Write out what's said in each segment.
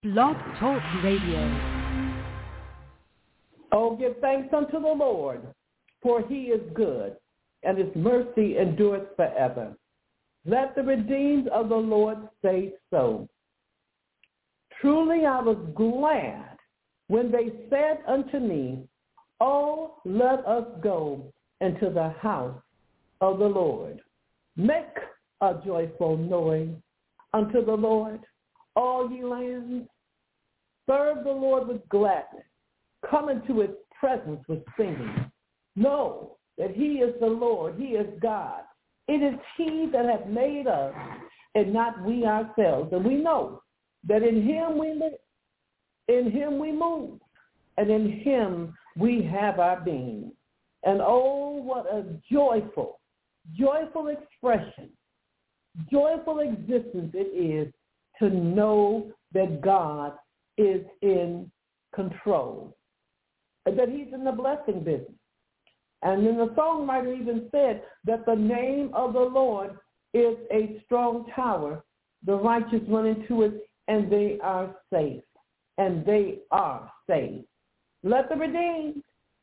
Blog Talk Radio. Oh, give thanks unto the Lord, for he is good, and his mercy endureth forever. Let the redeemed of the Lord say so. Truly I was glad when they said unto me, oh, let us go into the house of the Lord. Make a joyful noise unto the Lord, all ye lands. Serve the Lord with gladness. Come into his presence with singing. Know that he is the Lord. He is God. It is he that hath made us and not we ourselves. And we know that in him we live, in him we move, and in him we have our being. And oh, what a joyful expression, joyful existence it is to know that God is in control, and that he's in the blessing business. And then the songwriter even said that the name of the Lord is a strong tower. The righteous run into it, and they are safe. And they are saved. Let the redeemed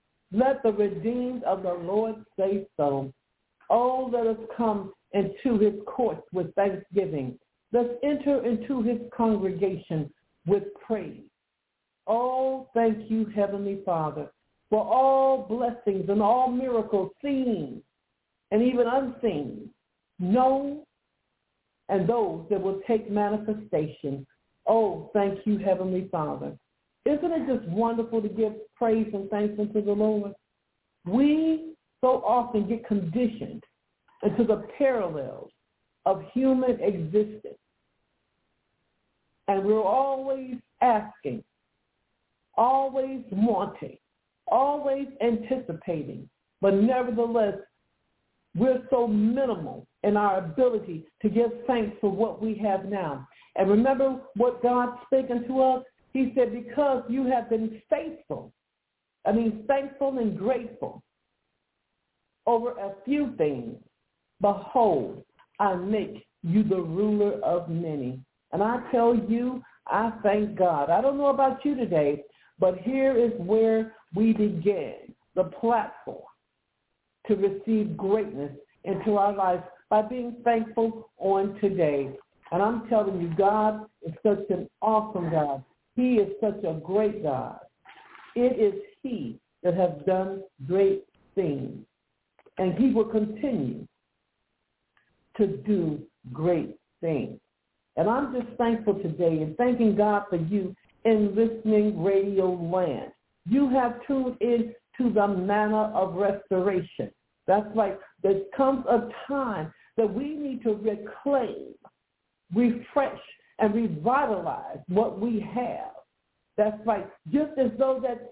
of the Lord say so. Oh, let us come into his courts with thanksgiving. Let's enter into his congregation with praise. Oh, thank you, Heavenly Father, for all blessings and all miracles seen and even unseen, known, and those that will take manifestation. Oh, thank you, Heavenly Father. Isn't it just wonderful to give praise and thanks unto the Lord? We so often get conditioned into the parallels of human existence. And we're always asking, always wanting, always anticipating, but nevertheless, we're so minimal in our ability to give thanks for what we have now. And remember what God spake unto us? He said, because you have been thankful and grateful over a few things, behold, I make you the ruler of many. And I tell you, I thank God. I don't know about you today, but here is where we begin the platform to receive greatness into our lives by being thankful on today. And I'm telling you, God is such an awesome God. He is such a great God. It is he that has done great things. And he will continue to do great things. And I'm just thankful today and thanking God for you in listening radio land. You have tuned in to the manna of restoration. That's right. There comes a time that we need to reclaim, refresh, and revitalize what we have. That's right. Just as though that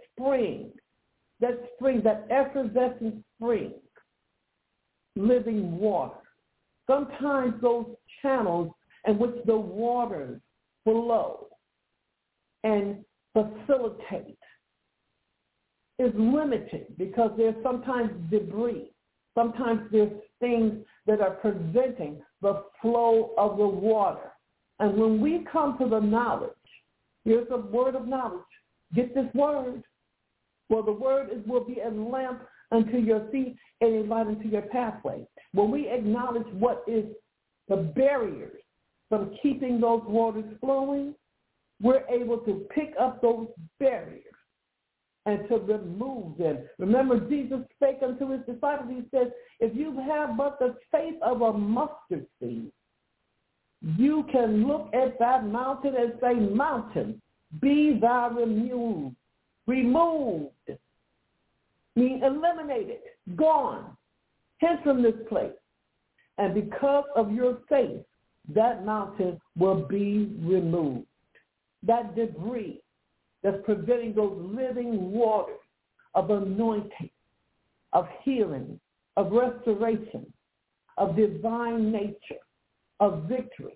effervescent spring, living water. Sometimes those channels in which the waters flow and facilitate is limited because there's sometimes debris. Sometimes there's things that are preventing the flow of the water. And when we come to the knowledge, here's a word of knowledge. Get this word. Well, the word will be a lamp unto your feet and a light unto your pathway. When we acknowledge what is the barriers from keeping those waters flowing, we're able to pick up those barriers and to remove them. Remember, Jesus spake unto his disciples. He said, if you have but the faith of a mustard seed, you can look at that mountain and say, mountain, be thou removed. Removed. Mean eliminated, gone, hence from this place. And because of your faith, that mountain will be removed. That debris that's preventing those living waters of anointing, of healing, of restoration, of divine nature, of victory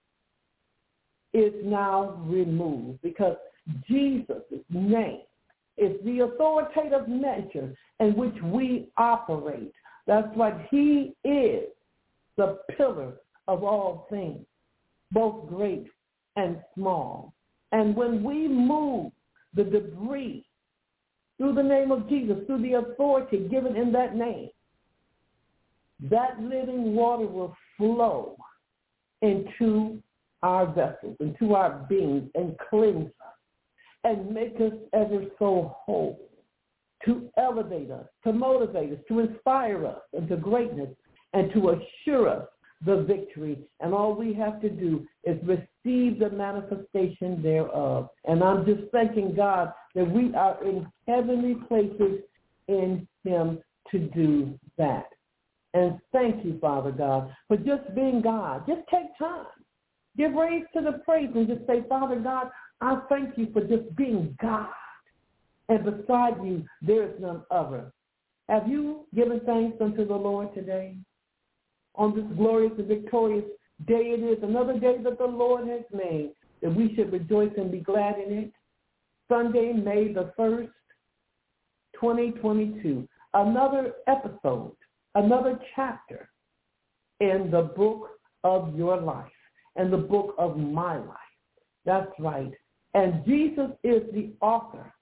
is now removed because Jesus' name is the authoritative measure in which we operate. That's why he is the pillar of all things, both great and small. And when we move the debris through the name of Jesus, through the authority given in that name, that living water will flow into our vessels, into our beings, and cleanse us and make us ever so whole, to elevate us, to motivate us, to inspire us into greatness, and to assure us the victory. And all we have to do is receive the manifestation thereof. And I'm just thanking God that we are in heavenly places in him to do that. And thank you, Father God, for just being God. Just take time. Give praise to the praise and just say, Father God, I thank you for just being God. And beside you, there is none other. Have you given thanks unto the Lord today? On this glorious and victorious day it is, another day that the Lord has made, that we should rejoice and be glad in it. Sunday, May the 1st, 2022. Another episode, another chapter in the book of your life and the book of my life. That's right. And Jesus is the author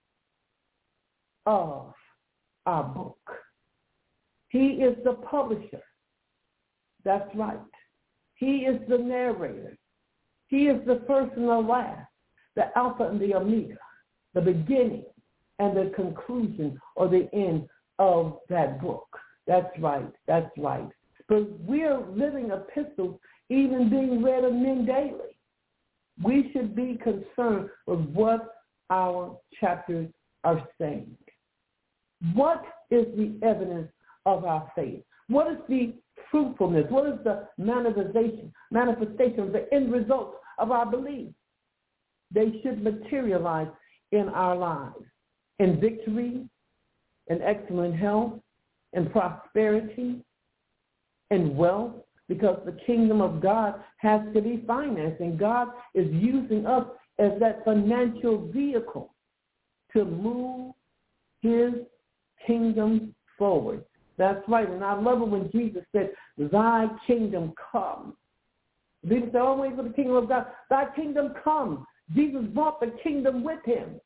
of our book. He is the publisher. That's right. He is the narrator. He is the first and the last, the Alpha and the Omega, the beginning and the conclusion or the end of that book. That's right. That's right. But we're living epistles even being read of men daily. We should be concerned with what our chapters are saying. What is the evidence of our faith? What is the fruitfulness? What is the manifestation of the end results of our belief? They should materialize in our lives, in victory, in excellent health, in prosperity, in wealth, because the kingdom of God has to be financed, and God is using us as that financial vehicle to move his kingdom forward. That's right. And I love it when Jesus said, thy kingdom come. People say, oh, wait for the kingdom of God. Thy kingdom come. Jesus brought the kingdom with him.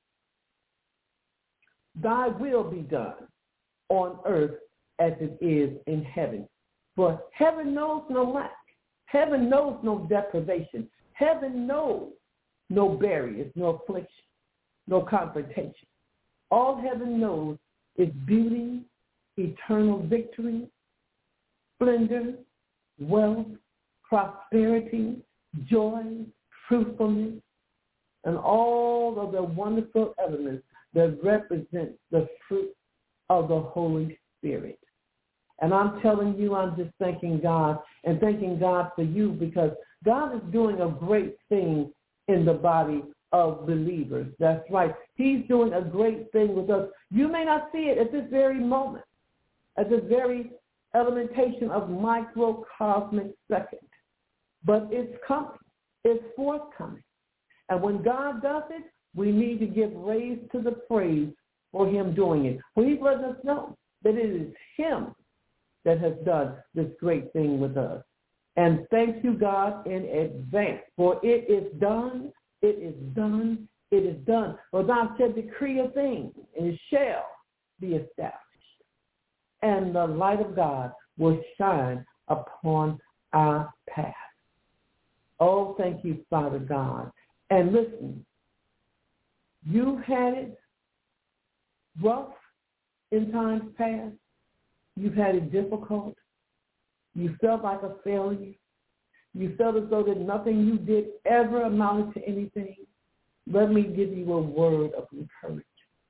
Thy will be done on earth as it is in heaven. For heaven knows no lack. Heaven knows no deprivation. Heaven knows no barriers, no affliction, no confrontation. All heaven knows is beauty, eternal victory, splendor, wealth, prosperity, joy, fruitfulness, and all of the wonderful elements that represent the fruit of the Holy Spirit. And I'm telling you, I'm just thanking God and thanking God for you, because God is doing a great thing in the body of believers. That's right. He's doing a great thing with us. You may not see it at this very moment, at this very elementation of microcosmic second, but it's coming. It's forthcoming. And when God does it, we need to give raise to the praise for him doing it. For he's letting us know that it is him that has done this great thing with us. And thank you, God, in advance, for it is done, it is done, it is done. For thou said, decree a thing, and it shall be established. And the light of God will shine upon our path. Oh, thank you, Father God. And listen, you've had it rough in times past. You've had it difficult. You felt like a failure. You felt as though that nothing you did ever amounted to anything. Let me give you a word of encouragement.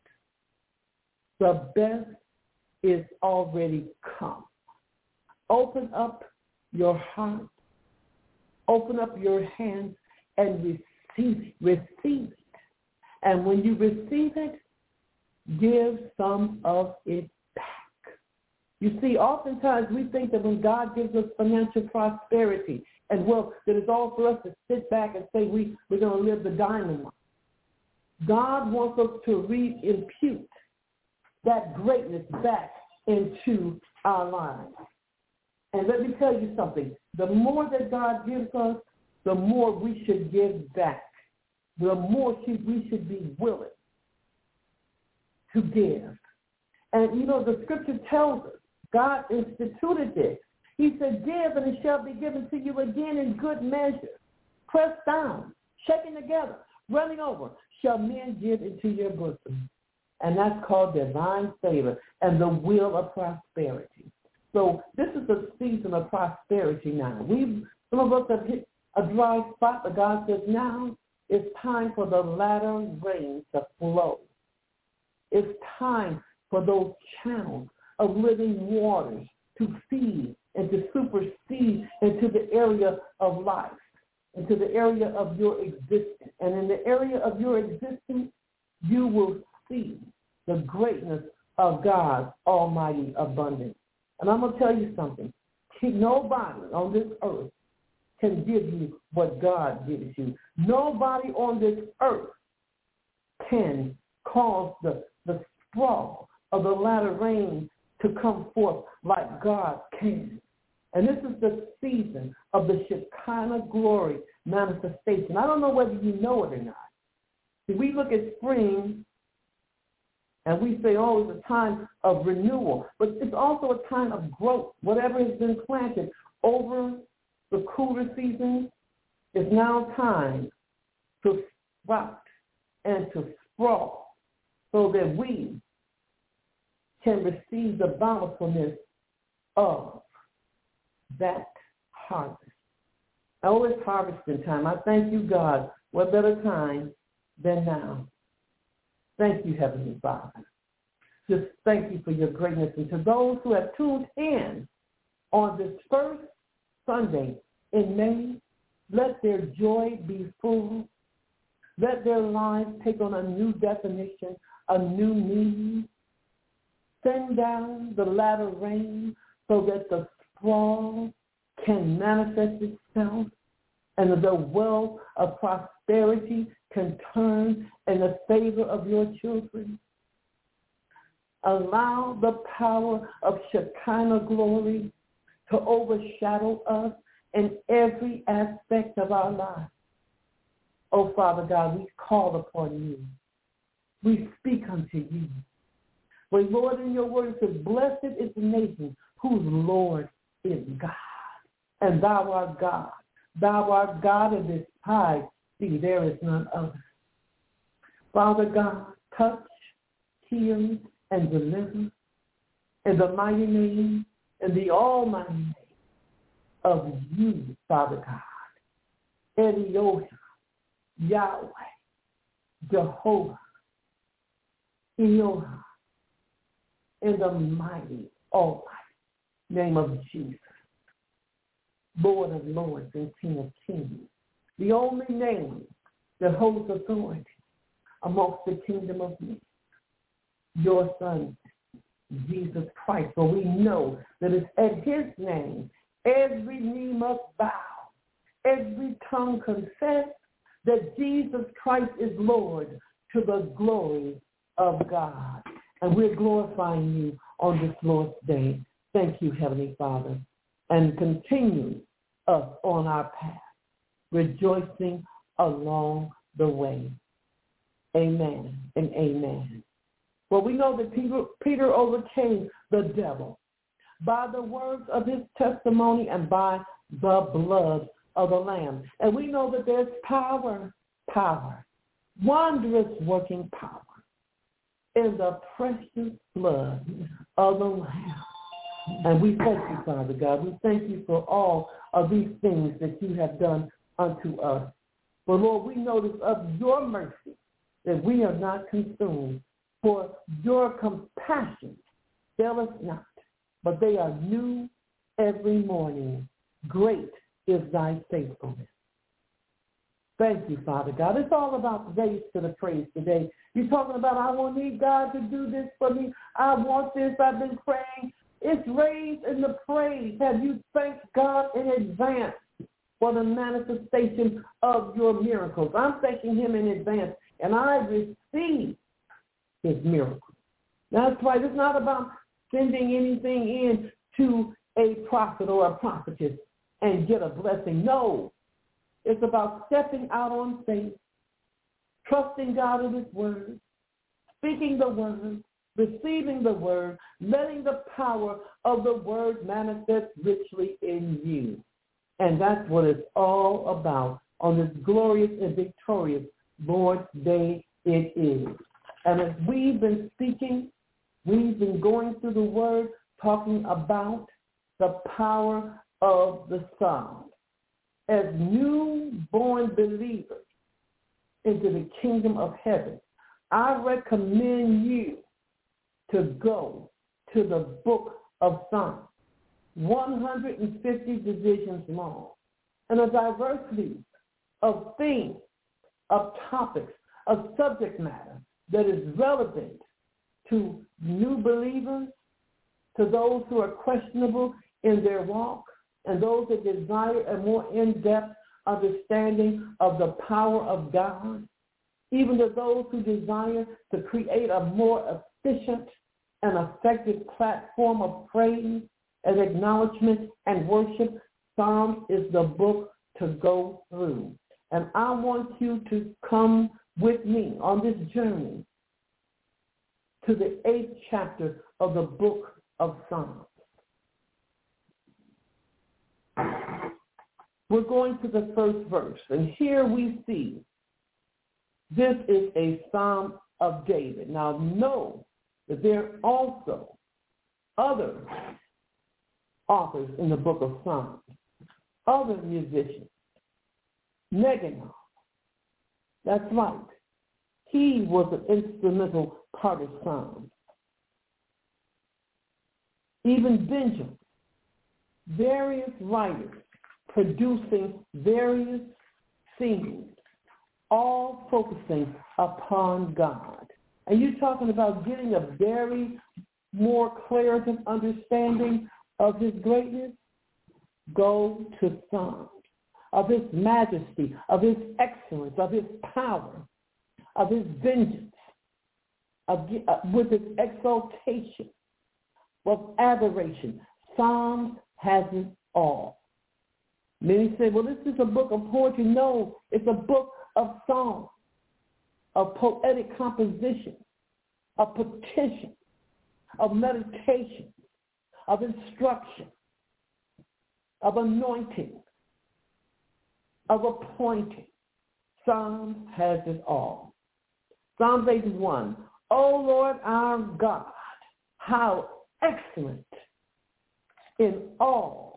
The best is already come. Open up your heart. Open up your hands and receive it. Receive it. And when you receive it, give some of it back. You see, oftentimes we think that when God gives us financial prosperity and wealth, that it's all for us to sit back and say we're going to live the diamond life. God wants us to re-impute that greatness back into our lives. And let me tell you something. The more that God gives us, the more we should give back. the more we should be willing to give. And, the scripture tells us, God instituted this. He said, give and it shall be given to you again in good measure. Pressed down, shaken together, running over, shall men give into your bosom. And that's called divine favor and the will of prosperity. So this is a season of prosperity now. Some of us have hit a dry spot, but God says now it's time for the latter rain to flow. It's time for those channels of living waters to feed and to supersede into the area of life, into the area of your existence. And in the area of your existence, you will see the greatness of God's almighty abundance. And I'm going to tell you something. Nobody on this earth can give you what God gives you. Nobody on this earth can cause the sprawl of the latter rain to come forth like God can. And this is the season of the Shekinah glory manifestation. I don't know whether you know it or not. See, we look at spring and we say, oh, it's a time of renewal. But it's also a time of growth. Whatever has been planted over the cooler season is now time to sprout and to sprawl so that we can receive the bountifulness of that harvest. Oh, it's harvesting time. I thank you, God. What better time than now? Thank you, Heavenly Father. Just thank you for your greatness. And to those who have tuned in on this first Sunday in May, let their joy be full. Let their lives take on a new definition, a new meaning. Send down the latter rain so that the sprawl can manifest itself and the wealth of prosperity can turn in the favor of your children. Allow the power of Shekinah glory to overshadow us in every aspect of our lives. Oh, Father God, we call upon you. We speak unto you. For Lord, in your word it says, blessed is the nation whose Lord is God. And thou art God. Thou art God, and beside thee there is none other. Father God, touch, heal, and deliver in the mighty name and the almighty name of you, Father God. Eliosa, Yahweh, Jehovah, Eoha, in the mighty, almighty name of Jesus, Lord of lords and King of kings, the only name that holds authority amongst the kingdom of men, your Son, Jesus Christ. For we know that it's at his name every knee must bow, every tongue confess that Jesus Christ is Lord, to the glory of God. And we're glorifying you on this Lord's Day. Thank you, Heavenly Father. And continue us on our path, rejoicing along the way. Amen and amen. Well, we know that Peter overcame the devil by the words of his testimony and by the blood of the Lamb. And we know that there's power, wondrous working power in the precious blood of the Lamb. And we thank you, Father God. We thank you for all of these things that you have done unto us. For, Lord, we notice of your mercy that we are not consumed. For your compassion fail us not, but they are new every morning. Great is thy faithfulness. Thank you, Father God. It's all about raise to the praise today. You're talking about, I will need God to do this for me. I want this. I've been praying. It's raise in the praise. Have you thanked God in advance for the manifestation of your miracles? I'm thanking him in advance, and I receive his miracle. That's right. It's not about sending anything in to a prophet or a prophetess and get a blessing. No. It's about stepping out on faith trusting God in his word, speaking the word, receiving the word, letting the power of the word manifest richly in you. And that's what it's all about on this glorious and victorious Lord's Day it is. And as we've been speaking, we've been going through the word, talking about the power of the Psalms. As newborn believers into the kingdom of heaven, I recommend you to go to the book of Psalms, 150 divisions long, and a diversity of themes, of topics, of subject matter that is relevant to new believers, to those who are questionable in their walk, and those that desire a more in-depth understanding of the power of God, even to those who desire to create a more efficient and effective platform of praise and acknowledgement and worship. Psalms is the book to go through. And I want you to come with me on this journey to the 8th chapter of the book of Psalms. We're going to the first verse, and here we see this is a Psalm of David. Now know that there are also other authors in the book of Psalms, other musicians. Meganov, that's right. He was an instrumental part of Psalms. Even Benjamin, various writers producing various scenes, all focusing upon God. And you're talking about getting a very more clear understanding of his greatness? Go to Psalms, of his majesty, of his excellence, of his power, of his vengeance, with his exaltation, of adoration. Psalms has it all. Many say, well, this is a book of poetry. No, it's a book of songs, of poetic composition, of petition, of meditation, of instruction, of anointing, of appointing. Psalms has it all. Psalms 81. O Lord our God, how excellent in all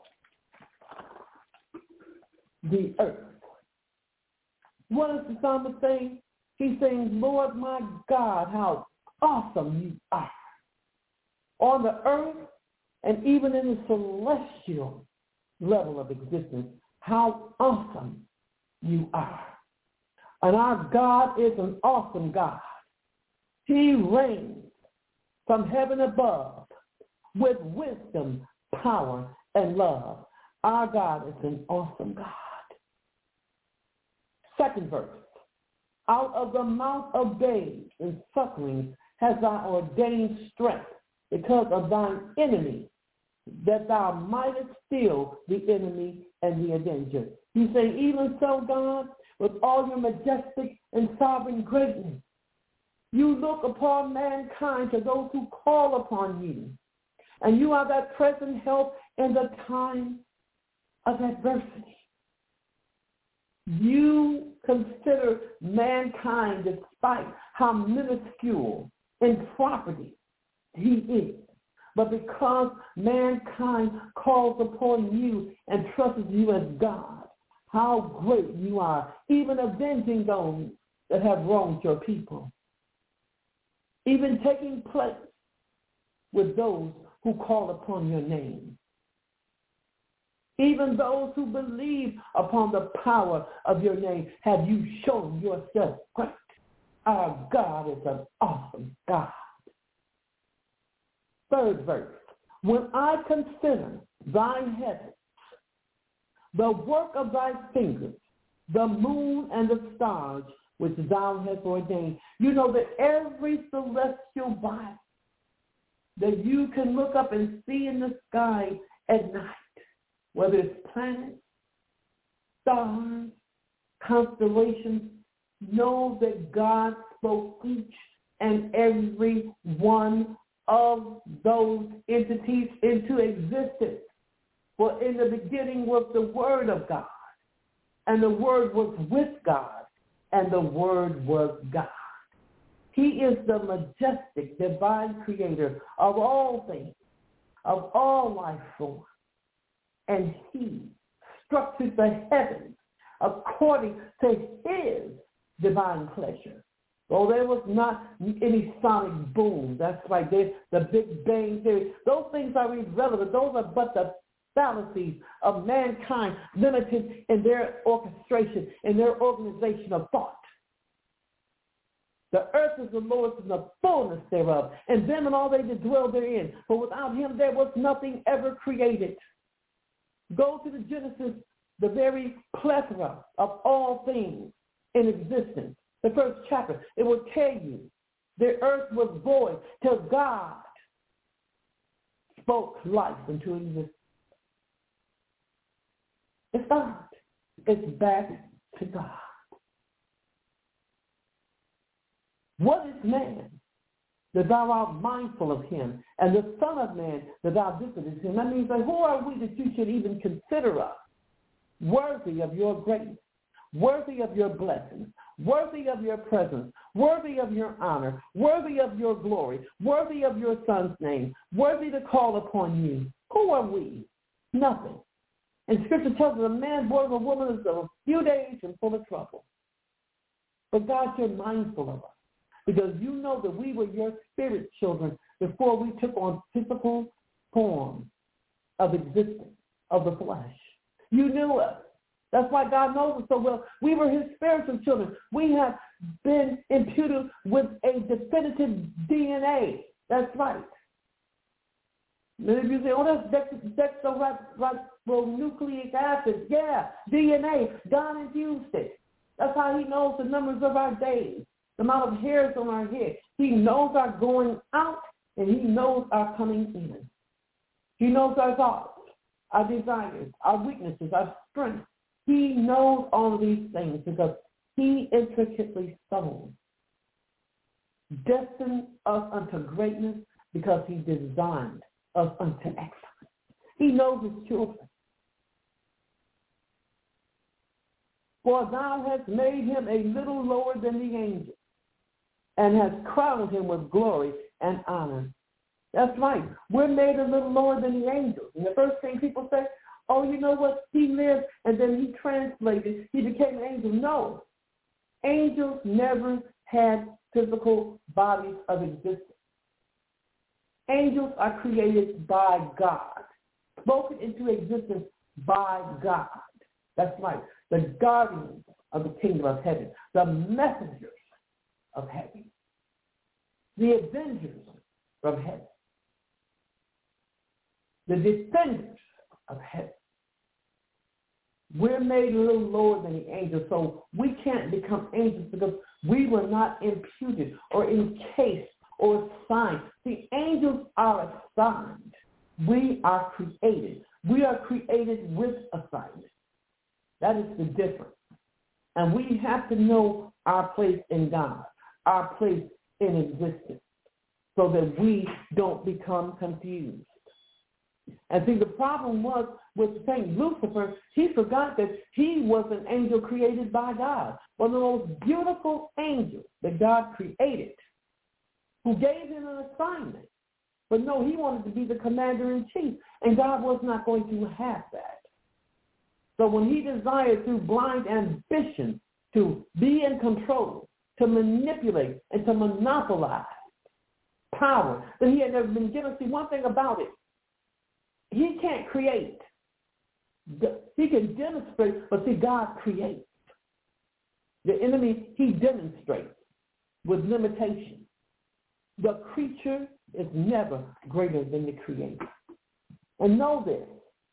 the earth. What is the psalmist saying? He's saying, Lord my God, how awesome you are. On the earth and even in the celestial level of existence, how awesome you are. And our God is an awesome God. He reigns from heaven above with wisdom, power, and love. Our God is an awesome God. Second verse. Out of the mouth of babes and sucklings has thou ordained strength because of thine enemy, that thou mightest still the enemy and the avenger. You say, even so, God, with all your majestic and sovereign greatness, you look upon mankind, to those who call upon you, and you are that present help in the time of adversity. You consider mankind, despite how minuscule in property he is. But because mankind calls upon you and trusts you as God, how great you are, even avenging those that have wronged your people. Even taking place with those who call upon your name. Even those who believe upon the power of your name, have you shown yourself great. Our God is an awesome God. Third verse. When I consider thine heavens, the work of thy fingers, the moon and the stars which thou hast ordained. You know that every celestial body that you can look up and see in the sky at night, whether it's planets, stars, constellations, know that God spoke each and every one of those entities into existence. For in the beginning was the Word of God, and the Word was with God, and the Word was God. He is the majestic, divine creator of all things, of all life forms. And he structured the heavens according to his divine pleasure. Well, there was not any sonic boom. That's right. There's the Big Bang Theory. Those things are irrelevant. Those are but the fallacies of mankind, limited in their orchestration, in their organization of thought. The earth is the Lord's and the fullness thereof, and them and all they that dwell therein. For without him there was nothing ever created. Go to the Genesis, the very plethora of all things in existence. The first chapter, it will tell you the earth was void till God spoke life into existence. It's God. It's back to God. What is man that thou art mindful of him, and the Son of Man that thou visitest him? That means that who are we that you should even consider us worthy of your grace, worthy of your blessings, worthy of your presence, worthy of your honor, worthy of your glory, worthy of your Son's name, worthy to call upon you? Who are we? Nothing. And Scripture tells us a man born of a woman is of a few days and full of trouble. But God, you're mindful of us, because you know that we were your spirit children before we took on physical form of existence, of the flesh. You knew us. That's why God knows us so well. We were his spiritual children. We have been imputed with a definitive DNA. That's right. Many of you say, oh, that's nucleic acid. Yeah, DNA. God infused it. That's how he knows the numbers of our days, the amount of hairs on our head. He knows our going out, and he knows our coming in. He knows our thoughts, our desires, our weaknesses, our strengths. He knows all of these things because he intricately destined us unto greatness because he designed us unto excellence. He knows his children. For thou hast made him a little lower than the angels, and hast crowned him with glory and honor. That's right. We're made a little lower than the angels. And the first thing people say, oh, you know what? He lived, and then he translated. He became an angel. No. Angels never had physical bodies of existence. Angels are created by God, spoken into existence by God. That's right. The guardians of the kingdom of heaven, the messengers of heaven, the avengers of heaven, the defenders of heaven. We're made a little lower than the angels, so we can't become angels because we were not imputed or encased or assigned. The angels are assigned. We are created. We are created with assignment. That is the difference. And we have to know our place in God, our place in existence, so that we don't become confused. And see, the problem was with St. Lucifer, he forgot that he was an angel created by God, one of the most beautiful angels that God created, who gave him an assignment. But no, he wanted to be the commander-in-chief, and God was not going to have that. So when he desired through blind ambition to be in control, to manipulate, and to monopolize power that he had never been given, see, one thing about it, he can't create. He can demonstrate, but see, God creates. The enemy, he demonstrates with limitation. The creature is never greater than the creator. And know this.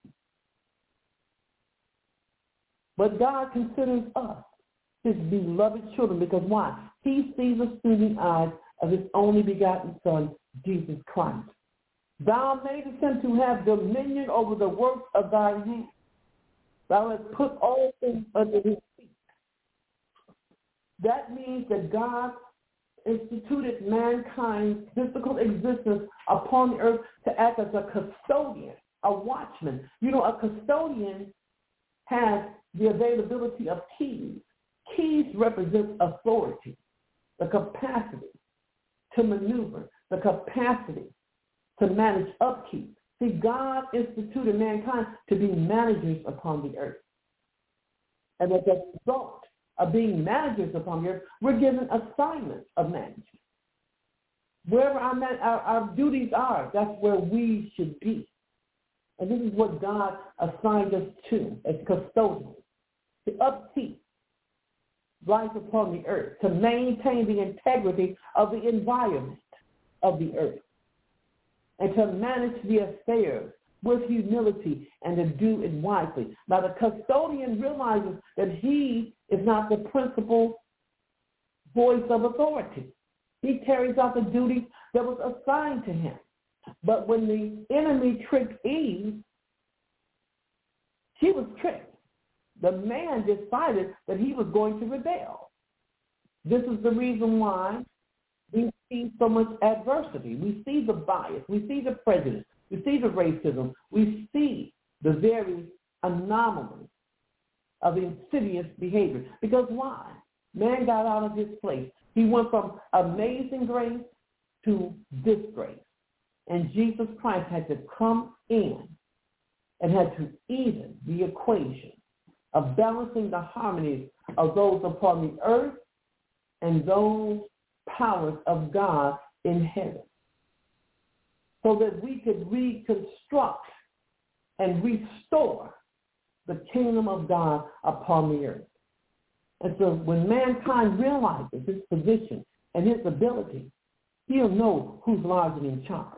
But God considers us his beloved children because why? He sees us through the eyes of his only begotten Son, Jesus Christ. Thou madest him to have dominion over the works of thy hands. Thou hast put all things under his feet. That means that God instituted mankind's physical existence upon the earth to act as a custodian, a watchman. You know, a custodian has the availability of keys. Keys represent authority, the capacity to maneuver, the capacity to manage upkeep. See, God instituted mankind to be managers upon the earth. And as a result of being managers upon the earth, we're given assignments of management. Wherever our duties are, that's where we should be. And this is what God assigned us to as custodians, to upkeep life upon the earth, to maintain the integrity of the environment of the earth, and to manage the affairs with humility and to do it wisely. Now, the custodian realizes that he is not the principal voice of authority. He carries out the duty that was assigned to him. But when the enemy tricked Eve, she was tricked. The man decided that he was going to rebel. This is the reason why we see so much adversity. We see the bias. We see the prejudice. We see the racism. We see the very anomaly of insidious behavior. Because why? Man got out of his place. He went from amazing grace to disgrace. And Jesus Christ had to come in and had to even the equation of balancing the harmonies of those upon the earth and those powers of God in heaven, so that we could reconstruct and restore the kingdom of God upon the earth. And so when mankind realizes his position and his ability, he'll know who's largely in charge.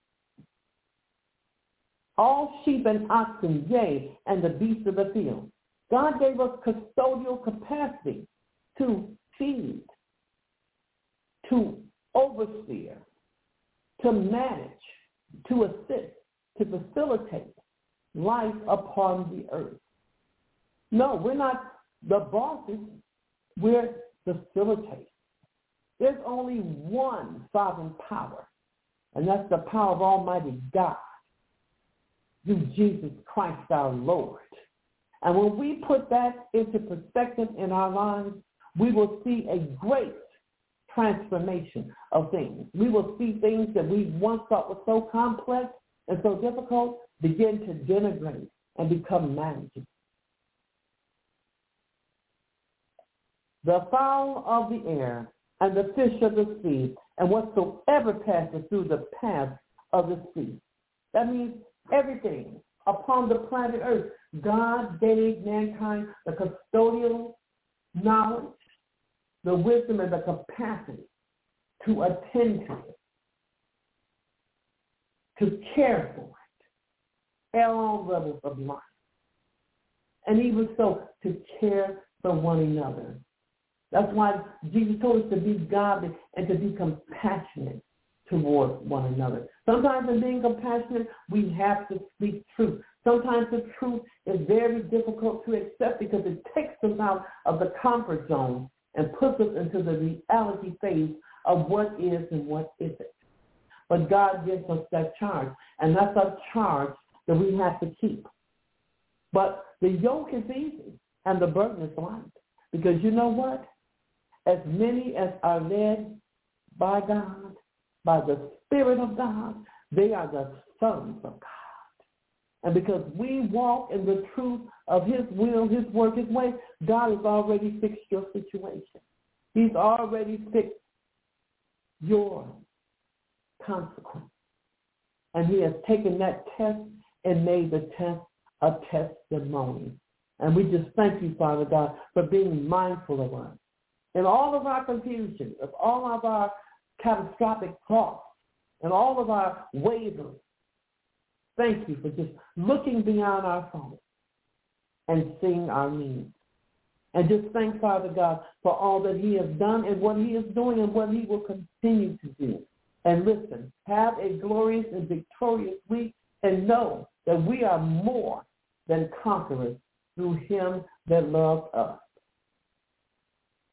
All sheep and oxen, yea, and the beasts of the field. God gave us custodial capacity to feed, to overseer, to manage, to assist, to facilitate life upon the earth. No, we're not the bosses. We're facilitators. There's only one sovereign power, and that's the power of Almighty God through Jesus Christ our Lord. And when we put that into perspective in our lives, we will see a great transformation of things. We will see things that we once thought were so complex and so difficult begin to denigrate and become manageable. The fowl of the air and the fish of the sea and whatsoever passes through the path of the sea. That means everything upon the planet Earth. God gave mankind the custodial knowledge, the wisdom, and the capacity to attend to it, to care for it at all levels of life, and even so to care for one another. That's why Jesus told us to be godly and to be compassionate toward one another. Sometimes in being compassionate, we have to speak truth. Sometimes the truth is very difficult to accept because it takes us out of the comfort zone and puts us into the reality phase of what is and what isn't. But God gives us that charge, and that's a charge that we have to keep. But the yoke is easy, and the burden is light. Because you know what? As many as are led by God, by the Spirit of God, they are the sons of God. And because we walk in the truth of his will, his work, his way, God has already fixed your situation. He's already fixed your consequence. And he has taken that test and made the test a testimony. And we just thank you, Father God, for being mindful of us. In all of our confusion, of all of our catastrophic thoughts, and all of our wavering, thank you for just looking beyond our faults and seeing our needs. And just thank Father God for all that he has done and what he is doing and what he will continue to do. And listen, have a glorious and victorious week, and know that we are more than conquerors through him that loves us.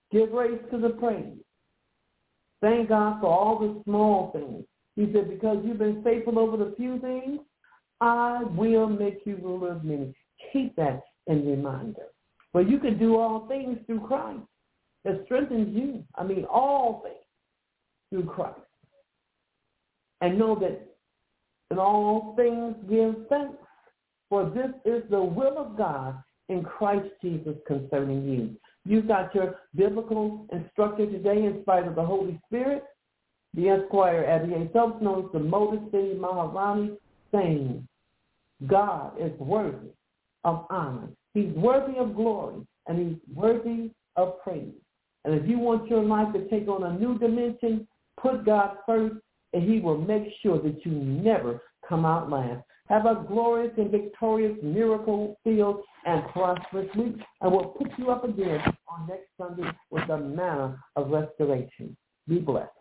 Give raise to the praise. Thank God for all the small things. He said, because you've been faithful over the few things, I will make you ruler of many. Keep that in reminder. But you can do all things through Christ that strengthens you. All things through Christ. And know that in all things give thanks, for this is the will of God in Christ Jesus concerning you. You got your biblical instructor today in spite of the Holy Spirit, the Esquire Abby A. Phelps, known as the Motor City Maharani, saying, God is worthy of honor. He's worthy of glory, and he's worthy of praise. And if you want your life to take on a new dimension, put God first, and he will make sure that you never come out last. Have a glorious and victorious, miracle-filled, and prosperous week. And we'll pick you up again on next Sunday with the manna of restoration. Be blessed.